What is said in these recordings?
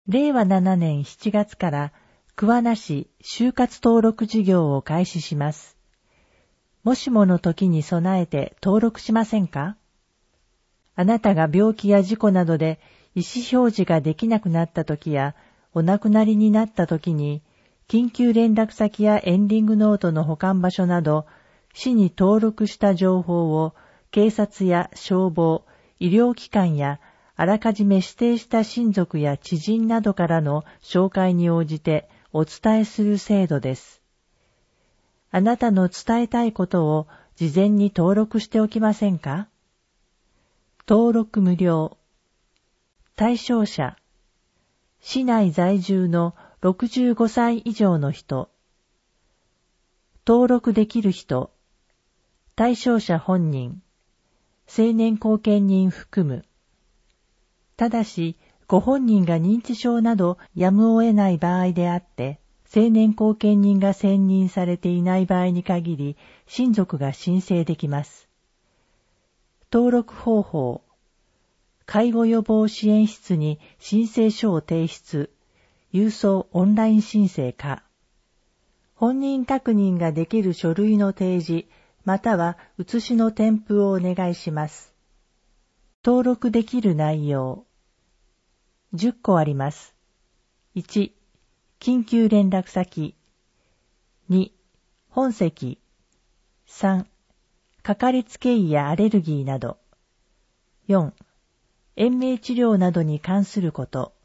令和7年7月から桑名市就活登録事業を開始します。もしもの時に備えて登録しませんか？あなたが病気や事故などで意思表示ができなくなった時やお亡くなりになった時に、緊急連絡先やエンディングノートの保管場所など、市に登録した情報を警察や消防、医療機関やあらかじめ指定した親族や知人などからの紹介に応じてお伝えする制度です。あなたの伝えたいことを事前に登録しておきませんか？登録無料。対象者、市内在住の65歳以上の人。登録できる人、対象者本人、成年後見人含む。ただし、ご本人が認知症などやむを得ない場合であって、成年後見人が選任されていない場合に限り、親族が申請できます。登録方法、介護予防支援室に申請書を提出、郵送オンライン申請か。本人確認ができる書類の提示、または写しの添付をお願いします。登録できる内容。10個あります。1、緊急連絡先。2、本籍。3、かかりつけ医やアレルギーなど。4、延命治療などに関すること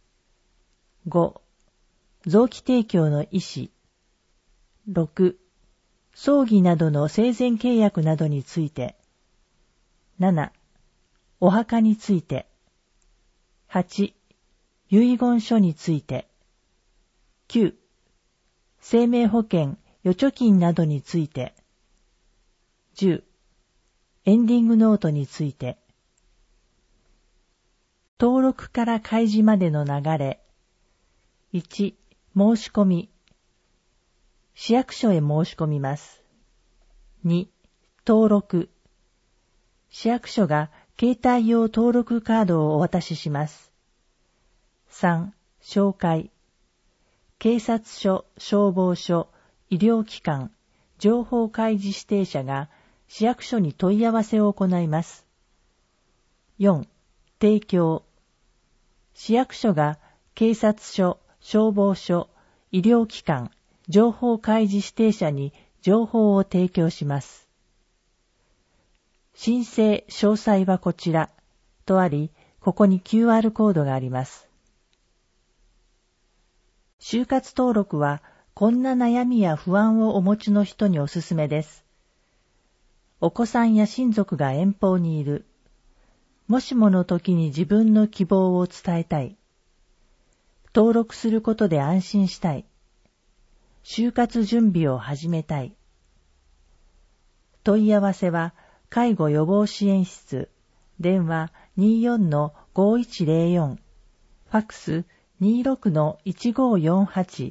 。5、臓器提供の意思。6、葬儀などの生前契約などについて。7、お墓について。8、遺言書について。9、生命保険、預貯金などについて。10、エンディングノートについて。登録から開示までの流れ。1、申し込み。市役所へ申し込みます。2、登録。市役所が携帯用登録カードをお渡しします。3、紹介。警察署、消防署、医療機関、情報開示指定者が市役所に問い合わせを行います。4、提供。市役所が警察署、消防署、医療機関、情報開示指定者に情報を提供します。申請詳細はこちらとあり、ここに QR コードがあります。就活登録はこんな悩みや不安をお持ちの人におすすめです。お子さんや親族が遠方にいる。もしもの時に自分の希望を伝えたい。登録することで安心したい。就活準備を始めたい。問い合わせは介護予防支援室、電話 24-5104、ファックス 26-1548。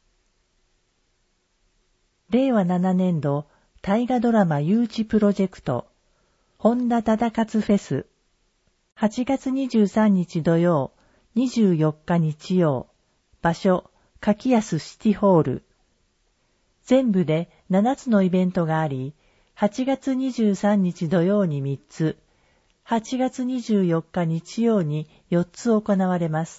令和7年度大河ドラマ誘致プロジェクト、本田忠勝フェス、8月23日土曜、24日日曜、場所、柿安シティホール。全部で7つのイベントがあり、8月23日土曜に3つ、8月24日日曜に4つ行われます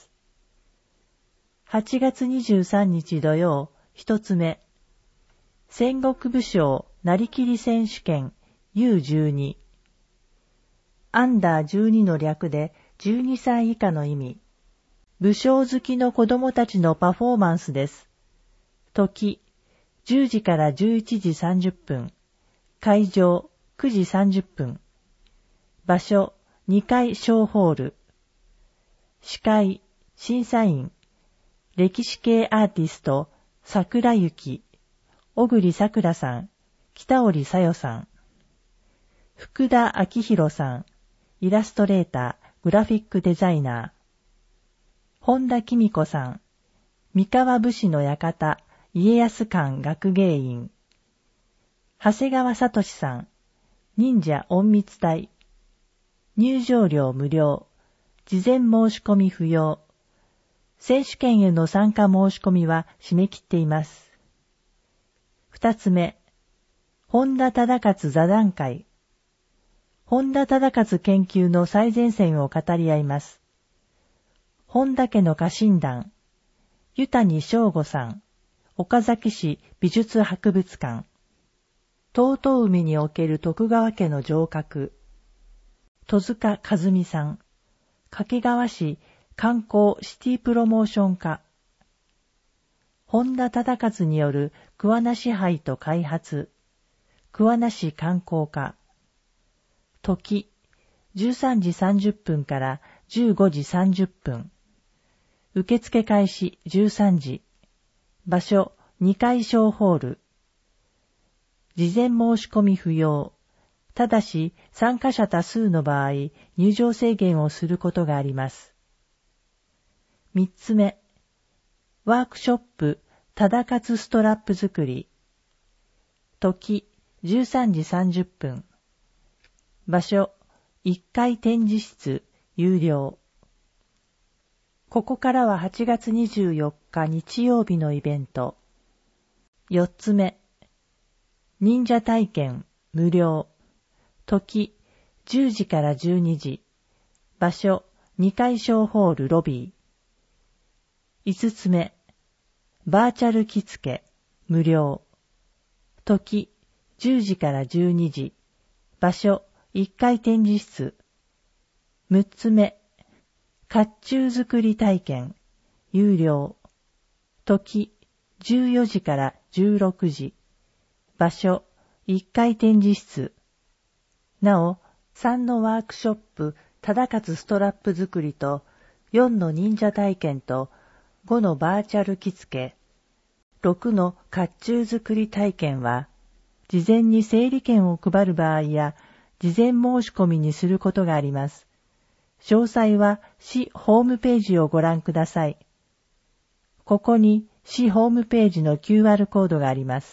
。8月23日土曜、1つ目。戦国武将なりきり選手権 U12。アンダー12の略で12歳以下の意味。武将好きの子供たちのパフォーマンスです。時、10時から11時30分。会場、9時30分。場所、2階小ホール。司会、審査員、歴史系アーティスト、桜雪、小栗さくらさん、北織さよさん。福田明宏さん、イラストレーター、グラフィックデザイナー。本田紀美子さん、三河武士の館、家康館学芸員。長谷川聡さん、忍者隠密隊。入場料無料、事前申し込み不要。 選手権への参加申し込みは締め切っています。二つ目、本田忠勝座談会。本田忠勝研究の最前線を語り合います。本田家の家臣団、湯谷翔吾さん、岡崎市美術博物館、遠海における徳川家の城郭、戸塚和美さん、掛川市観光シティプロモーション課、本田忠勝による桑名支配と開発、桑名市観光課、時、13時30分から15時30分、受付開始13時、場所2階小ホール、事前申し込み不要、ただし参加者多数の場合、入場制限をすることがあります。三つ目、ワークショップ、忠勝ストラップ作り。時、13時30分。場所、1階展示室、有料。ここからは8月24日日曜日のイベント。四つ目、忍者体験、無料。時、10時から12時。場所、2階小ホールロビー。五つ目、バーチャル着付け、無料。時、10時から12時。場所、1階展示室。六つ目、甲冑作り体験、有料。時、14時から16時。場所、1階展示室。なお、3のワークショップ、忠勝ストラップ作りと、4の忍者体験と、5のバーチャル着付け、6の甲冑作り体験は、事前に整理券を配る場合や、事前申し込みにすることがあります。詳細は市ホームページをご覧ください。ここに市ホームページの QR コードがあります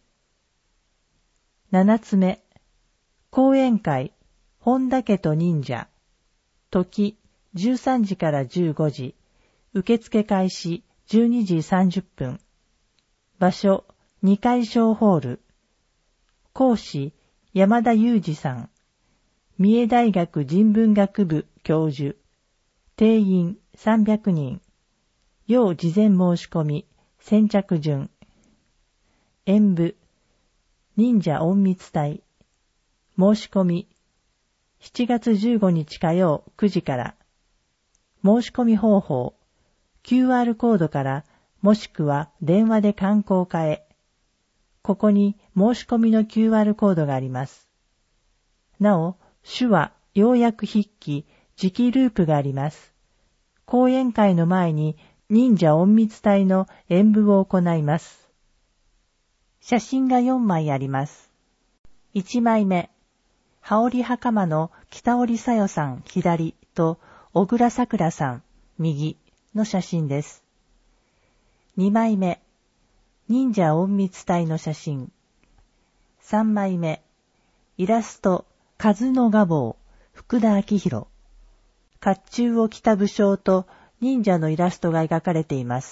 。7つ目、講演会、本田家と忍者。時、13時から15時。受付開始、12時30分。場所、2階小ホール。講師、山田裕二さん。三重大学人文学部教授。定員300人。要事前申し込み、先着順。演舞、忍者隠密隊。申し込み、7月15日火曜9時から。申し込み方法、QR コードからもしくは電話で観光課へ。ここに申し込みの QR コードがあります。なお、手話、要約筆記、磁気ループがあります。講演会の前に忍者隠密隊の演舞を行います。写真が4枚あります。1枚目、羽織袴の北織小夜さん左と小倉さくらさん右の写真です。2枚目、忍者隠密隊の写真。3枚目、イラスト、数の画坊、福田明宏。甲冑を着た武将と忍者のイラストが描かれています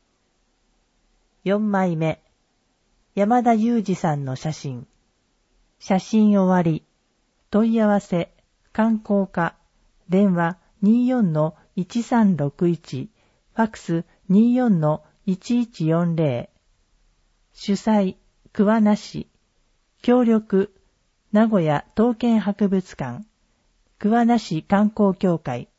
。4枚目、山田裕二さんの写真。写真終わり。問い合わせ、観光課、電話 24-1361、ファクス 24-1140。主催、桑名市。協力、名古屋刀剣博物館、桑名市観光協会。